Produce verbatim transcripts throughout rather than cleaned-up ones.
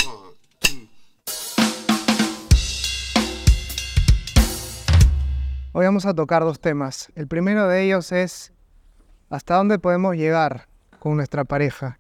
Hoy vamos a tocar dos temas. El primero de ellos es hasta dónde podemos llegar con nuestra pareja.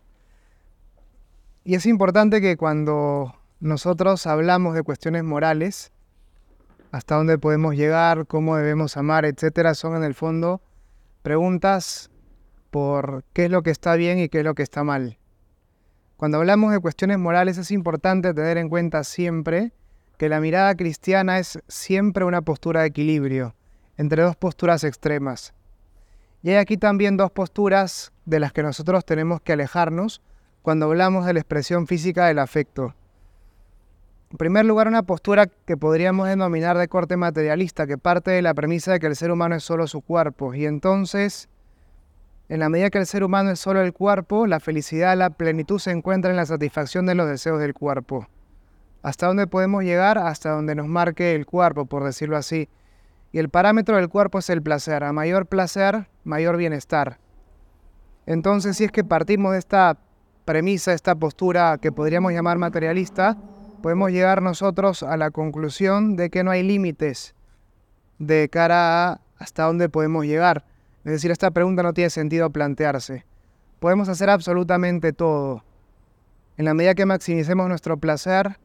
Y es importante que cuando nosotros hablamos de cuestiones morales, hasta dónde podemos llegar, cómo debemos amar, etcétera, son en el fondo preguntas por qué es lo que está bien y qué es lo que está mal. Cuando hablamos de cuestiones morales es importante tener en cuenta siempre que la mirada cristiana es siempre una postura de equilibrio entre dos posturas extremas. Y hay aquí también dos posturas de las que nosotros tenemos que alejarnos cuando hablamos de la expresión física del afecto. En primer lugar, una postura que podríamos denominar de corte materialista, que parte de la premisa de que el ser humano es solo su cuerpo. Y entonces, en la medida que el ser humano es solo el cuerpo, la felicidad, la plenitud se encuentra en la satisfacción de los deseos del cuerpo. ¿Hasta dónde podemos llegar? Hasta donde nos marque el cuerpo, por decirlo así. Y el parámetro del cuerpo es el placer. A mayor placer, mayor bienestar. Entonces, si es que partimos de esta premisa, esta postura que podríamos llamar materialista, podemos llegar nosotros a la conclusión de que no hay límites de cara a hasta dónde podemos llegar. Es decir, esta pregunta no tiene sentido plantearse. Podemos hacer absolutamente todo. En la medida que maximicemos nuestro placer,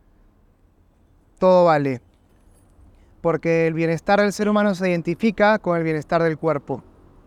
todo vale. Porque el bienestar del ser humano se identifica con el bienestar del cuerpo.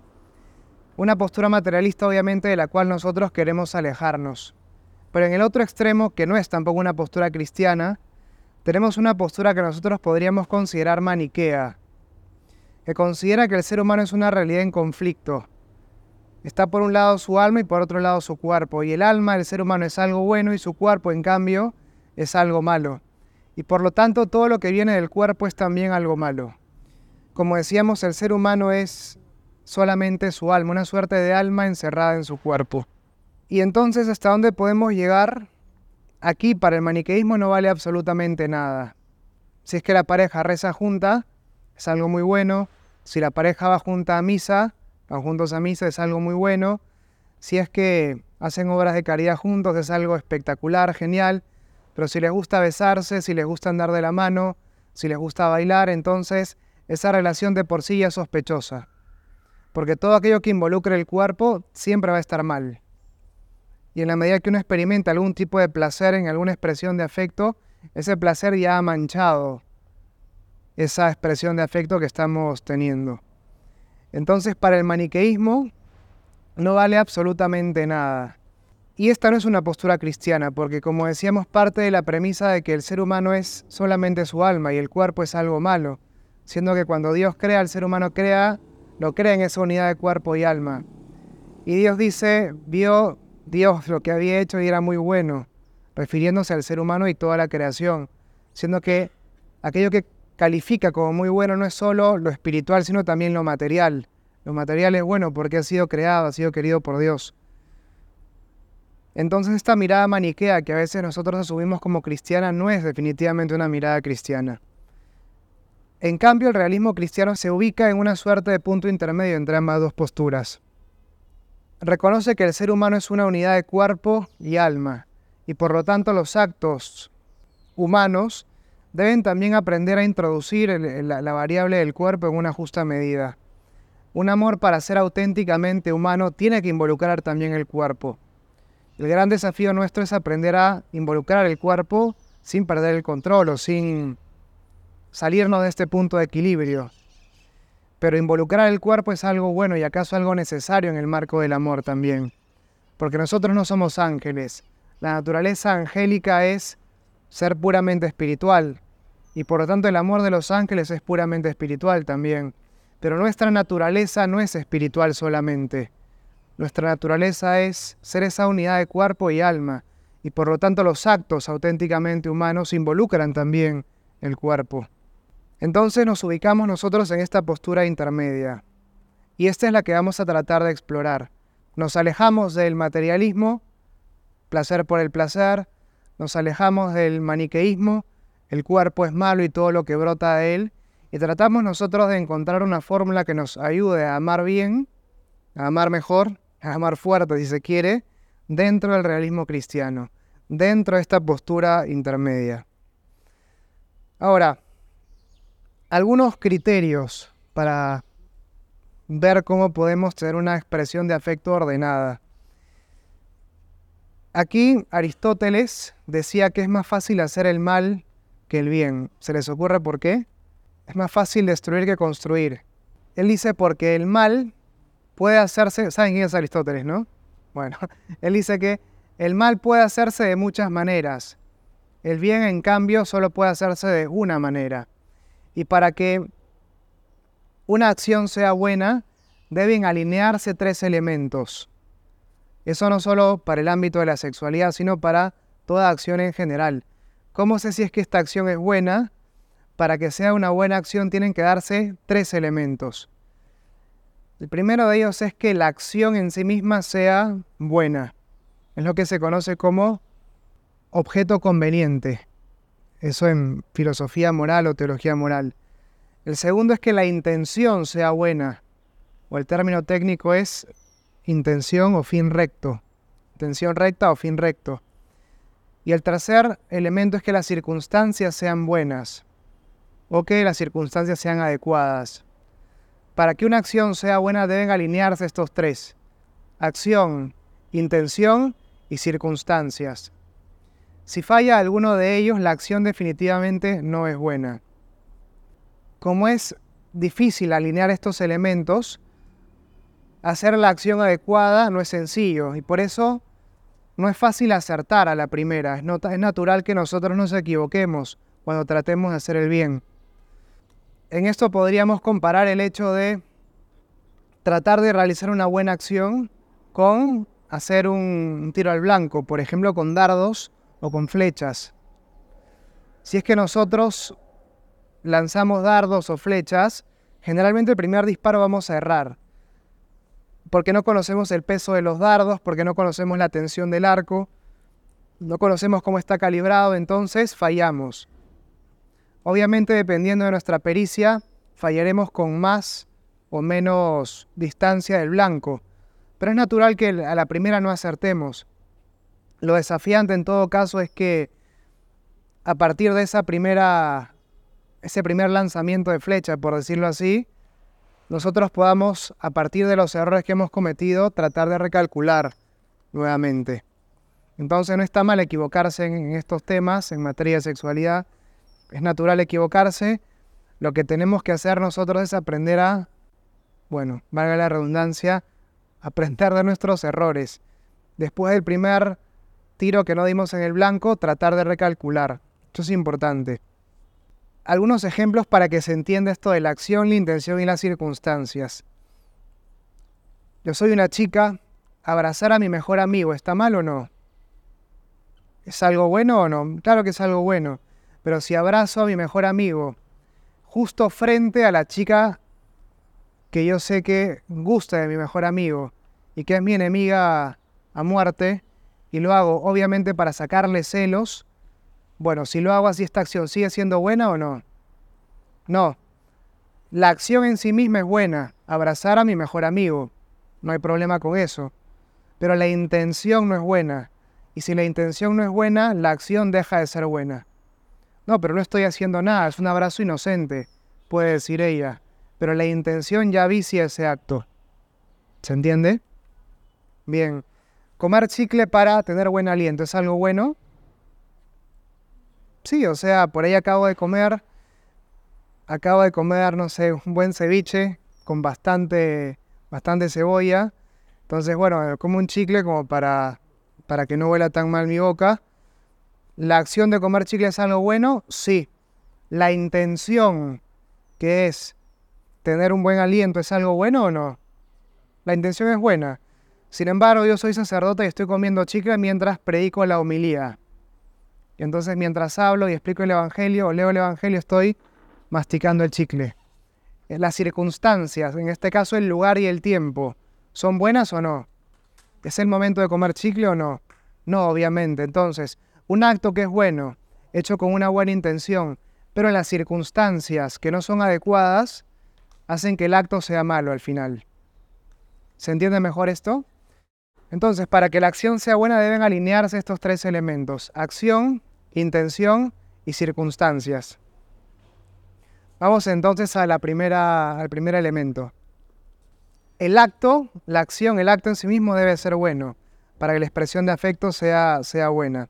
Una postura materialista, obviamente, de la cual nosotros queremos alejarnos. Pero en el otro extremo, que no es tampoco una postura cristiana, tenemos una postura que nosotros podríamos considerar maniquea, que considera que el ser humano es una realidad en conflicto. Está por un lado su alma y por otro lado su cuerpo. Y el alma del ser humano es algo bueno y su cuerpo, en cambio, es algo malo. Y por lo tanto, todo lo que viene del cuerpo es también algo malo. Como decíamos, el ser humano es solamente su alma, una suerte de alma encerrada en su cuerpo. Y entonces, ¿hasta dónde podemos llegar? Aquí, para el maniqueísmo, no vale absolutamente nada. Si es que la pareja reza junta, es algo muy bueno. Si la pareja va junta a misa, van juntos a misa, es algo muy bueno. Si es que hacen obras de caridad juntos, es algo espectacular, genial. Pero si les gusta besarse, si les gusta andar de la mano, si les gusta bailar, entonces esa relación de por sí ya es sospechosa. Porque todo aquello que involucre el cuerpo siempre va a estar mal. Y en la medida que uno experimenta algún tipo de placer en alguna expresión de afecto, ese placer ya ha manchado esa expresión de afecto que estamos teniendo. Entonces, para el maniqueísmo no vale absolutamente nada. Y esta no es una postura cristiana, porque como decíamos, parte de la premisa de que el ser humano es solamente su alma y el cuerpo es algo malo, siendo que cuando Dios crea, el ser humano crea, lo crea en esa unidad de cuerpo y alma. Y Dios dice, vio Dios lo que había hecho y era muy bueno, refiriéndose al ser humano y toda la creación, siendo que aquello que califica como muy bueno no es solo lo espiritual, sino también lo material. Lo material es bueno porque ha sido creado, ha sido querido por Dios. Entonces esta mirada maniquea que a veces nosotros asumimos como cristiana no es definitivamente una mirada cristiana. En cambio, el realismo cristiano se ubica en una suerte de punto intermedio entre ambas dos posturas. Reconoce que el ser humano es una unidad de cuerpo y alma, y por lo tanto los actos humanos deben también aprender a introducir el, la, la variable del cuerpo en una justa medida. Un amor para ser auténticamente humano tiene que involucrar también el cuerpo. El gran desafío nuestro es aprender a involucrar el cuerpo sin perder el control o sin salirnos de este punto de equilibrio. Pero involucrar el cuerpo es algo bueno y acaso algo necesario en el marco del amor también. Porque nosotros no somos ángeles. La naturaleza angélica es ser puramente espiritual. Y por lo tanto el amor de los ángeles es puramente espiritual también. Pero nuestra naturaleza no es espiritual solamente. Nuestra naturaleza es ser esa unidad de cuerpo y alma, y por lo tanto los actos auténticamente humanos involucran también el cuerpo. Entonces nos ubicamos nosotros en esta postura intermedia, y esta es la que vamos a tratar de explorar. Nos alejamos del materialismo, placer por el placer, nos alejamos del maniqueísmo, el cuerpo es malo y todo lo que brota de él, y tratamos nosotros de encontrar una fórmula que nos ayude a amar bien, a amar mejor, a amar fuerte si se quiere, dentro del realismo cristiano, dentro de esta postura intermedia. Ahora, algunos criterios para ver cómo podemos tener una expresión de afecto ordenada. Aquí Aristóteles decía que es más fácil hacer el mal que el bien. ¿Se les ocurre por qué? Es más fácil destruir que construir. Él dice porque el mal puede hacerse... ¿Saben quién es Aristóteles, no? Bueno, él dice que el mal puede hacerse de muchas maneras. El bien, en cambio, solo puede hacerse de una manera. Y para que una acción sea buena, deben alinearse tres elementos. Eso no solo para el ámbito de la sexualidad, sino para toda acción en general. ¿Cómo sé si es que esta acción es buena? Para que sea una buena acción tienen que darse tres elementos. El primero de ellos es que la acción en sí misma sea buena. Es lo que se conoce como objeto conveniente. Eso en filosofía moral o teología moral. El segundo es que la intención sea buena, o el término técnico es intención o fin recto. Intención recta o fin recto. Y el tercer elemento es que las circunstancias sean buenas, o que las circunstancias sean adecuadas. Para que una acción sea buena deben alinearse estos tres: acción, intención y circunstancias. Si falla alguno de ellos, la acción definitivamente no es buena. Como es difícil alinear estos elementos, hacer la acción adecuada no es sencillo y por eso no es fácil acertar a la primera. Es, not- es natural que nosotros nos equivoquemos cuando tratemos de hacer el bien. En esto podríamos comparar el hecho de tratar de realizar una buena acción con hacer un tiro al blanco, por ejemplo con dardos o con flechas. Si es que nosotros lanzamos dardos o flechas, generalmente el primer disparo vamos a errar, porque no conocemos el peso de los dardos, porque no conocemos la tensión del arco, no conocemos cómo está calibrado, entonces fallamos. Obviamente, dependiendo de nuestra pericia, fallaremos con más o menos distancia del blanco, pero es natural que a la primera no acertemos. Lo desafiante en todo caso es que a partir de esa primera, ese primer lanzamiento de flecha, por decirlo así, nosotros podamos, a partir de los errores que hemos cometido, tratar de recalcular nuevamente. Entonces no está mal equivocarse en, en estos temas, en materia de sexualidad. Es natural equivocarse. Lo que tenemos que hacer nosotros es aprender a, bueno, valga la redundancia, aprender de nuestros errores. Después del primer tiro que no dimos en el blanco, tratar de recalcular. Esto es importante. Algunos ejemplos para que se entienda esto de la acción, la intención y las circunstancias. Yo soy una chica, abrazar a mi mejor amigo, ¿está mal o no? ¿Es algo bueno o no? Claro que es algo bueno. Pero si abrazo a mi mejor amigo justo frente a la chica que yo sé que gusta de mi mejor amigo y que es mi enemiga a muerte, y lo hago obviamente para sacarle celos, bueno, si lo hago así, ¿esta acción sigue siendo buena o no? No. La acción en sí misma es buena, abrazar a mi mejor amigo, no hay problema con eso, pero la intención no es buena, y si la intención no es buena, la acción deja de ser buena. No, pero no estoy haciendo nada, es un abrazo inocente, puede decir ella, pero la intención ya vicia ese acto. ¿Se entiende? Bien, comer chicle para tener buen aliento, ¿es algo bueno? Sí, o sea, por ahí acabo de comer, acabo de comer, no sé, un buen ceviche con bastante, bastante cebolla. Entonces, bueno, como un chicle como para, para que no huela tan mal mi boca. ¿La acción de comer chicle es algo bueno? Sí. ¿La intención, que es tener un buen aliento, es algo bueno o no? La intención es buena. Sin embargo, yo soy sacerdote y estoy comiendo chicle mientras predico la homilía. Y entonces mientras hablo y explico el Evangelio o leo el Evangelio, estoy masticando el chicle. Las circunstancias, en este caso el lugar y el tiempo, ¿son buenas o no? ¿Es el momento de comer chicle o no? No, obviamente. Entonces, un acto que es bueno, hecho con una buena intención, pero en las circunstancias que no son adecuadas, hacen que el acto sea malo al final. ¿Se entiende mejor esto? Entonces, para que la acción sea buena deben alinearse estos tres elementos: acción, intención y circunstancias. Vamos entonces a la primera, al primer elemento. El acto, la acción, el acto en sí mismo debe ser bueno, para que la expresión de afecto sea, sea buena.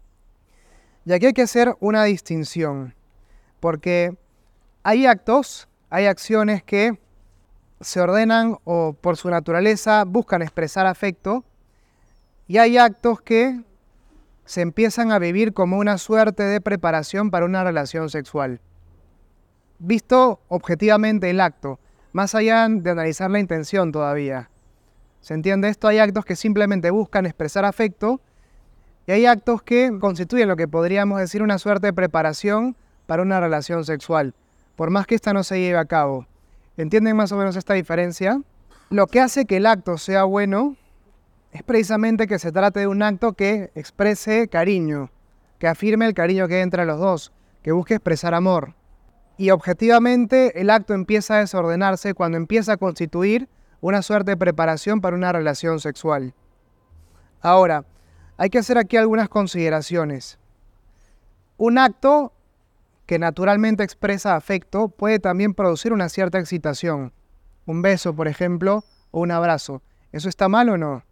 Y aquí hay que hacer una distinción, porque hay actos, hay acciones que se ordenan o por su naturaleza buscan expresar afecto, y hay actos que se empiezan a vivir como una suerte de preparación para una relación sexual. Visto objetivamente el acto, más allá de analizar la intención todavía. ¿Se entiende esto? Hay actos que simplemente buscan expresar afecto y hay actos que constituyen lo que podríamos decir una suerte de preparación para una relación sexual, por más que esta no se lleve a cabo. ¿Entienden más o menos esta diferencia? Lo que hace que el acto sea bueno es precisamente que se trate de un acto que exprese cariño, que afirme el cariño que hay entre los dos, que busque expresar amor. Y objetivamente el acto empieza a desordenarse cuando empieza a constituir una suerte de preparación para una relación sexual. Ahora, hay que hacer aquí algunas consideraciones. Un acto que naturalmente expresa afecto puede también producir una cierta excitación. Un beso, por ejemplo, o un abrazo. ¿Eso está mal o no?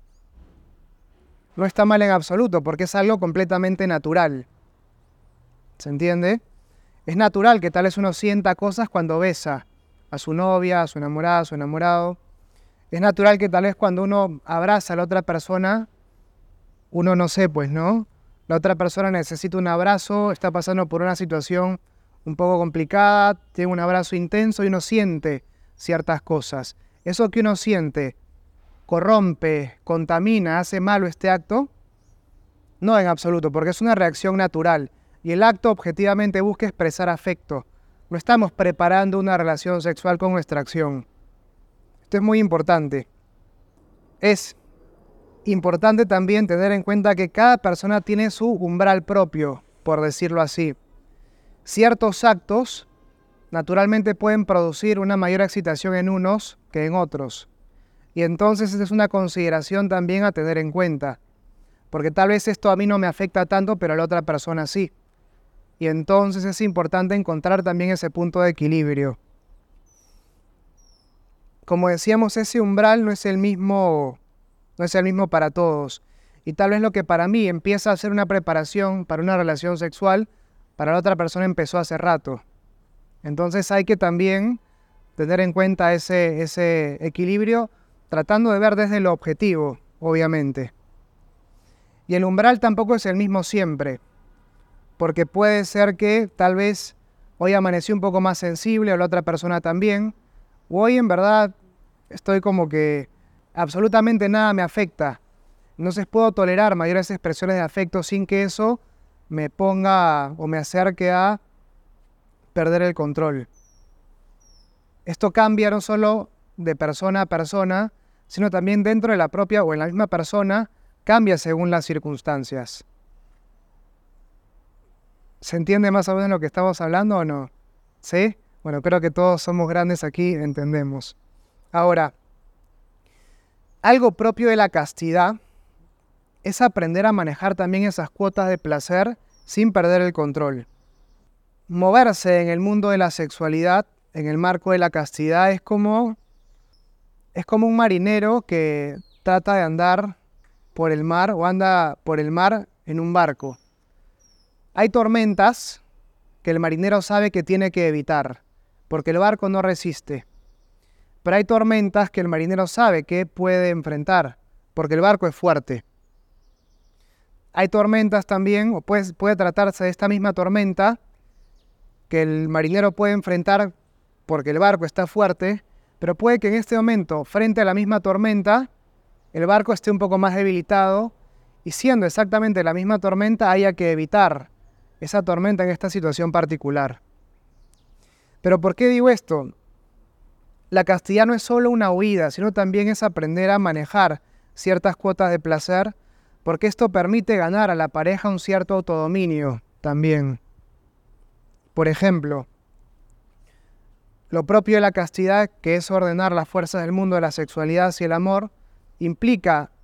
No está mal en absoluto, porque es algo completamente natural. ¿Se entiende? Es natural que tal vez uno sienta cosas cuando besa a su novia, a su enamorada, a su enamorado. Es natural que tal vez cuando uno abraza a la otra persona, uno no sé, pues, ¿no? La otra persona necesita un abrazo, está pasando por una situación un poco complicada, tiene un abrazo intenso y uno siente ciertas cosas. Eso que uno siente corrompe, contamina, hace malo este acto. No en absoluto, porque es una reacción natural. Y el acto objetivamente busca expresar afecto. No estamos preparando una relación sexual con nuestra acción. Esto es muy importante. Es importante también tener en cuenta que cada persona tiene su umbral propio, por decirlo así. Ciertos actos naturalmente pueden producir una mayor excitación en unos que en otros. Y entonces esa es una consideración también a tener en cuenta. Porque tal vez esto a mí no me afecta tanto, pero a la otra persona sí. Y entonces es importante encontrar también ese punto de equilibrio. Como decíamos, ese umbral no es el mismo, no es el mismo para todos. Y tal vez lo que para mí empieza a ser una preparación para una relación sexual, para la otra persona empezó hace rato. Entonces hay que también tener en cuenta ese, ese equilibrio, tratando de ver desde lo objetivo, obviamente. Y el umbral tampoco es el mismo siempre, porque puede ser que tal vez hoy amanecí un poco más sensible o la otra persona también, o hoy en verdad estoy como que absolutamente nada me afecta. Entonces puedo tolerar mayores expresiones de afecto sin que eso me ponga o me acerque a perder el control. Esto cambia no solo de persona a persona, sino también dentro de la propia o en la misma persona, cambia según las circunstancias. ¿Se entiende más o menos lo que estamos hablando o no? ¿Sí? Bueno, creo que todos somos grandes aquí, entendemos. Ahora, algo propio de la castidad es aprender a manejar también esas cuotas de placer sin perder el control. Moverse en el mundo de la sexualidad, en el marco de la castidad, es como, es como un marinero que trata de andar por el mar o anda por el mar en un barco. Hay tormentas que el marinero sabe que tiene que evitar, porque el barco no resiste. Pero hay tormentas que el marinero sabe que puede enfrentar, porque el barco es fuerte. Hay tormentas también, o puede, puede tratarse de esta misma tormenta, que el marinero puede enfrentar porque el barco está fuerte, pero puede que en este momento, frente a la misma tormenta, el barco esté un poco más debilitado y siendo exactamente la misma tormenta haya que evitar esa tormenta en esta situación particular. ¿Pero por qué digo esto? La castidad no es solo una huida, sino también es aprender a manejar ciertas cuotas de placer, porque esto permite ganar a la pareja un cierto autodominio también. Por ejemplo, lo propio de la castidad, que es ordenar las fuerzas del mundo de la sexualidad hacia el amor, implica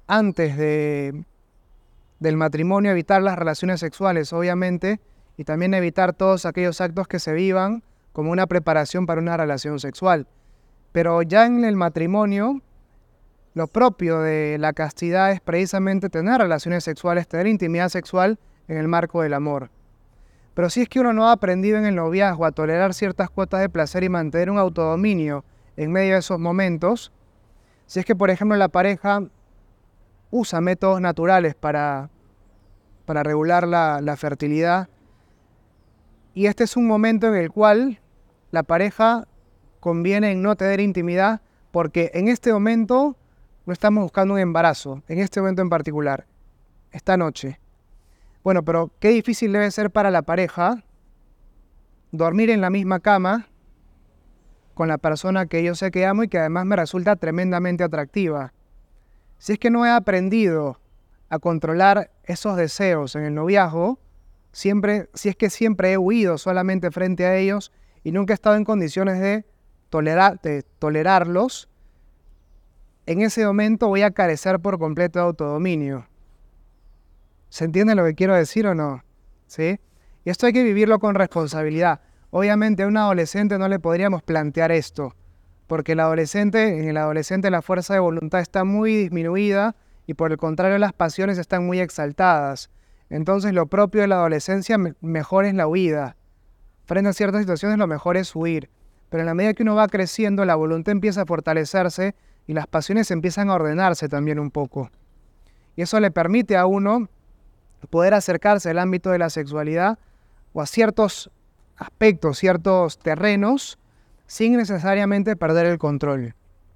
antes de, del matrimonio evitar las relaciones sexuales, obviamente, y también evitar todos aquellos actos que se vivan como una preparación para una relación sexual. Pero ya en el matrimonio, lo propio de la castidad es precisamente tener relaciones sexuales, tener intimidad sexual en el marco del amor. Pero si es que uno no ha aprendido en el noviazgo a tolerar ciertas cuotas de placer y mantener un autodominio en medio de esos momentos, si es que, por ejemplo, la pareja usa métodos naturales para, para regular la, la fertilidad, y este es un momento en el cual la pareja conviene en no tener intimidad, porque en este momento no estamos buscando un embarazo, en este momento en particular, esta noche. Bueno, pero qué difícil debe ser para la pareja dormir en la misma cama con la persona que yo sé que amo y que además me resulta tremendamente atractiva. Si es que no he aprendido a controlar esos deseos en el noviazgo, siempre, si es que siempre he huido solamente frente a ellos y nunca he estado en condiciones de, tolerar, de tolerarlos, en ese momento voy a carecer por completo de autodominio. ¿Se entiende lo que quiero decir o no? ¿Sí? Y esto hay que vivirlo con responsabilidad. Obviamente a un adolescente no le podríamos plantear esto, porque el adolescente, en el adolescente la fuerza de voluntad está muy disminuida y por el contrario las pasiones están muy exaltadas. Entonces lo propio de la adolescencia me- mejor es la huida. Frente a ciertas situaciones lo mejor es huir. Pero en la medida que uno va creciendo, la voluntad empieza a fortalecerse y las pasiones empiezan a ordenarse también un poco. Y eso le permite a uno poder acercarse al ámbito de la sexualidad o a ciertos aspectos, ciertos terrenos, sin necesariamente perder el control.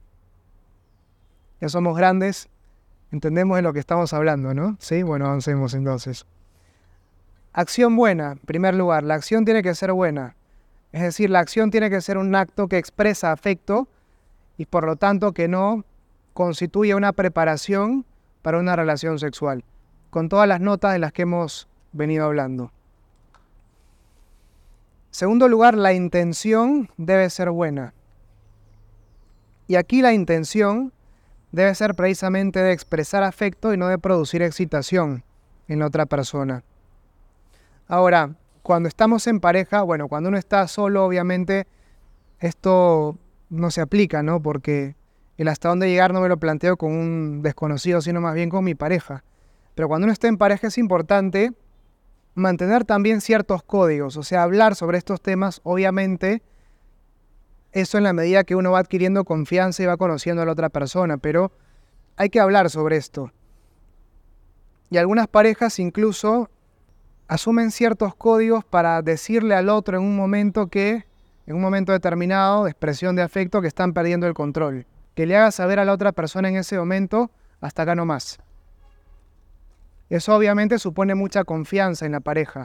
Ya somos grandes, entendemos de lo que estamos hablando, ¿no? Sí, bueno, avancemos entonces. Acción buena, en primer lugar, la acción tiene que ser buena. Es decir, la acción tiene que ser un acto que expresa afecto y por lo tanto que no constituye una preparación para una relación sexual, con todas las notas de las que hemos venido hablando. Segundo lugar, la intención debe ser buena. Y aquí la intención debe ser precisamente de expresar afecto y no de producir excitación en la otra persona. Ahora, cuando estamos en pareja, bueno, cuando uno está solo, obviamente esto no se aplica, ¿no? Porque el hasta dónde llegar no me lo planteo con un desconocido, sino más bien con mi pareja. Pero cuando uno está en pareja es importante mantener también ciertos códigos, o sea, hablar sobre estos temas, obviamente, eso en la medida que uno va adquiriendo confianza y va conociendo a la otra persona, pero hay que hablar sobre esto. Y algunas parejas incluso asumen ciertos códigos para decirle al otro en un momento que, en un momento determinado de expresión de afecto, que están perdiendo el control. Que le haga saber a la otra persona en ese momento, hasta acá no más. Eso obviamente supone mucha confianza en la pareja.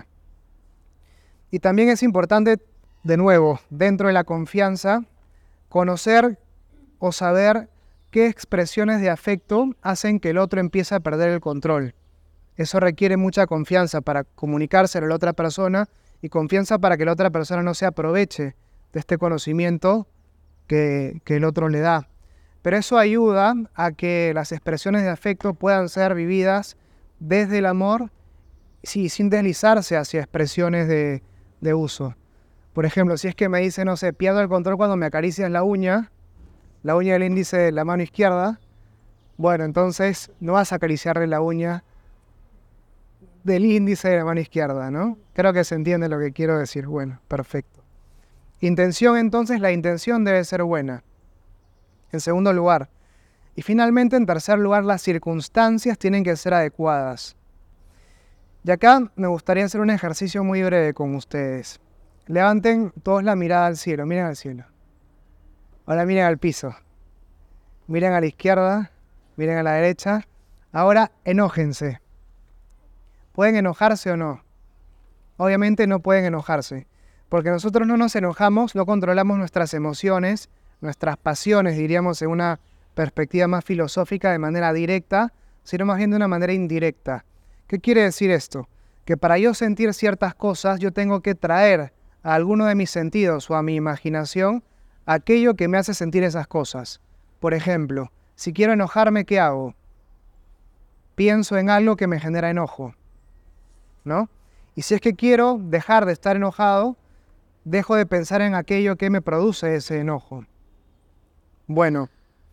Y también es importante, de nuevo, dentro de la confianza, conocer o saber qué expresiones de afecto hacen que el otro empiece a perder el control. Eso requiere mucha confianza para comunicárselo a la otra persona y confianza para que la otra persona no se aproveche de este conocimiento que, que el otro le da. Pero eso ayuda a que las expresiones de afecto puedan ser vividas desde el amor, sí, sin deslizarse hacia expresiones de, de uso. Por ejemplo, si es que me dice, no sé, pierdo el control cuando me acaricias la uña, la uña del índice de la mano izquierda, bueno, entonces no vas a acariciarle la uña del índice de la mano izquierda, ¿no? Creo que se entiende lo que quiero decir. Bueno, perfecto. Intención, entonces, la intención debe ser buena. En segundo lugar, y finalmente, en tercer lugar, las circunstancias tienen que ser adecuadas. Y acá me gustaría hacer un ejercicio muy breve con ustedes. Levanten todos la mirada al cielo, miren al cielo. Ahora miren al piso. Miren a la izquierda, miren a la derecha. Ahora enójense. ¿Pueden enojarse o no? Obviamente no pueden enojarse, porque nosotros no nos enojamos, no controlamos nuestras emociones, nuestras pasiones, diríamos en una perspectiva más filosófica, de manera directa, sino más bien de una manera indirecta. ¿Qué quiere decir esto? Que para yo sentir ciertas cosas, yo tengo que traer a alguno de mis sentidos o a mi imaginación aquello que me hace sentir esas cosas. Por ejemplo, si quiero enojarme, ¿qué hago? pienso en algo que me genera enojo, ¿no? Y si es que quiero dejar de estar enojado, dejo de pensar en aquello que me produce ese enojo. Bueno,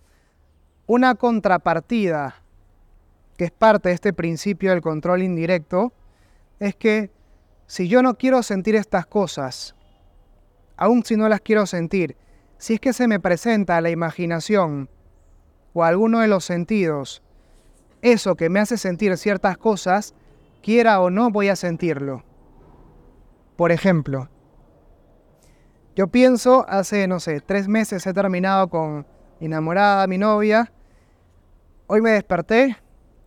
una contrapartida que es parte de este principio del control indirecto es que si yo no quiero sentir estas cosas, aun si no las quiero sentir, si es que se me presenta a la imaginación o a alguno de los sentidos, eso que me hace sentir ciertas cosas, quiera o no voy a sentirlo. Por ejemplo, yo pienso, hace, no sé, tres meses he terminado con mi enamorada, mi novia. Hoy me desperté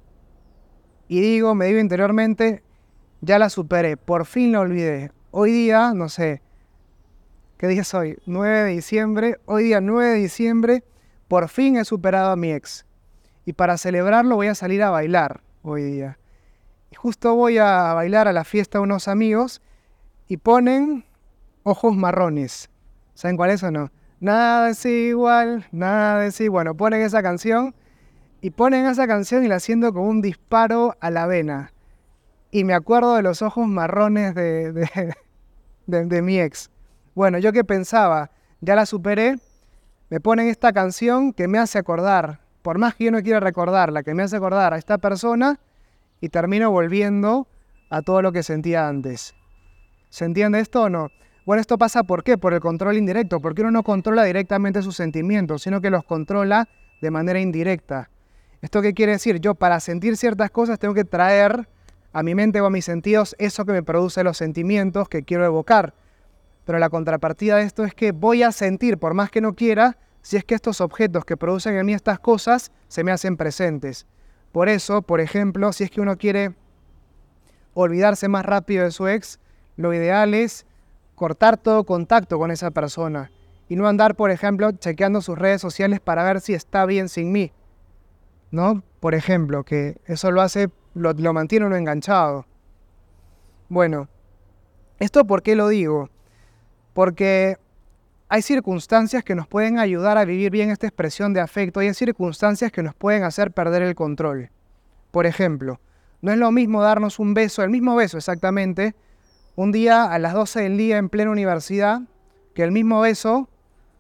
y digo, me digo interiormente, ya la superé, por fin la olvidé. Hoy día, no sé, ¿qué día es hoy? nueve de diciembre. Hoy día, nueve de diciembre, por fin he superado a mi ex. Y para celebrarlo voy a salir a bailar hoy día. Y justo voy a bailar a la fiesta de unos amigos y ponen Ojos Marrones. ¿Saben cuál es o no? Nada es igual, nada es igual. Bueno, ponen esa canción y ponen esa canción y la siento como un disparo a la vena. Y me acuerdo de los ojos marrones de, de, de, de mi ex. Bueno, yo que pensaba, ya la superé, me ponen esta canción que me hace acordar, por más que yo no quiera recordarla, que me hace acordar a esta persona y termino volviendo a todo lo que sentía antes. ¿Se entiende esto o no? Bueno, esto pasa ¿por qué? Por el control indirecto, porque uno no controla directamente sus sentimientos, sino que los controla de manera indirecta. ¿Esto qué quiere decir? Yo para sentir ciertas cosas tengo que traer a mi mente o a mis sentidos eso que me produce los sentimientos que quiero evocar. Pero la contrapartida de esto es que voy a sentir, por más que no quiera, si es que estos objetos que producen en mí estas cosas se me hacen presentes. Por eso, por ejemplo, si es que uno quiere olvidarse más rápido de su ex, lo ideal es cortar todo contacto con esa persona y no andar, por ejemplo, chequeando sus redes sociales para ver si está bien sin mí, ¿no? Por ejemplo, que eso lo hace, lo, lo mantiene uno enganchado. Bueno, ¿esto por qué lo digo? Porque hay circunstancias que nos pueden ayudar a vivir bien esta expresión de afecto y hay circunstancias que nos pueden hacer perder el control. Por ejemplo, no es lo mismo darnos un beso, el mismo beso exactamente, un día a las doce del día en plena universidad, que el mismo beso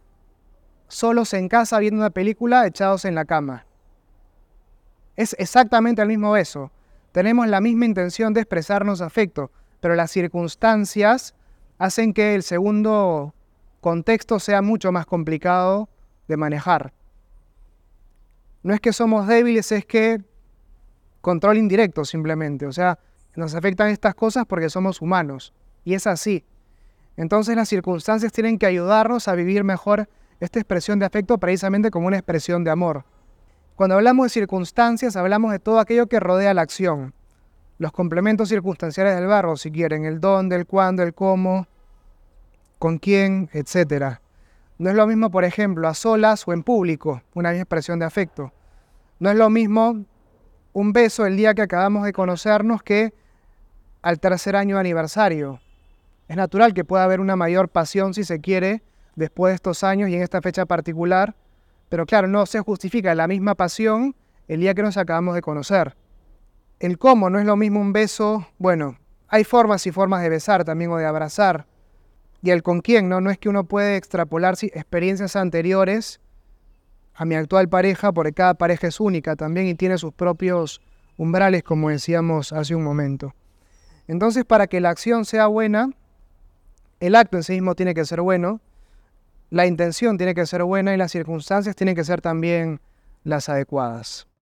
solos en casa viendo una película echados en la cama. Es exactamente el mismo beso. Tenemos la misma intención de expresarnos afecto, pero las circunstancias hacen que el segundo contexto sea mucho más complicado de manejar. No es que somos débiles, es que control indirecto simplemente. O sea, nos afectan estas cosas porque somos humanos. Y es así. Entonces las circunstancias tienen que ayudarnos a vivir mejor esta expresión de afecto precisamente como una expresión de amor. Cuando hablamos de circunstancias, hablamos de todo aquello que rodea la acción. Los complementos circunstanciales del verbo, si quieren, el dónde, el cuándo, el cómo, con quién, etcétera. No es lo mismo, por ejemplo, a solas o en público, una misma expresión de afecto. No es lo mismo un beso el día que acabamos de conocernos que al tercer año de aniversario. Es natural que pueda haber una mayor pasión, si se quiere, después de estos años y en esta fecha particular, pero claro, no se justifica la misma pasión el día que nos acabamos de conocer. El cómo no es lo mismo un beso, bueno, hay formas y formas de besar también o de abrazar. Y el con quién, ¿no? No es que uno puede extrapolar experiencias anteriores a mi actual pareja, porque cada pareja es única también y tiene sus propios umbrales, como decíamos hace un momento. Entonces, para que la acción sea buena, el acto en sí mismo tiene que ser bueno, la intención tiene que ser buena y las circunstancias tienen que ser también las adecuadas.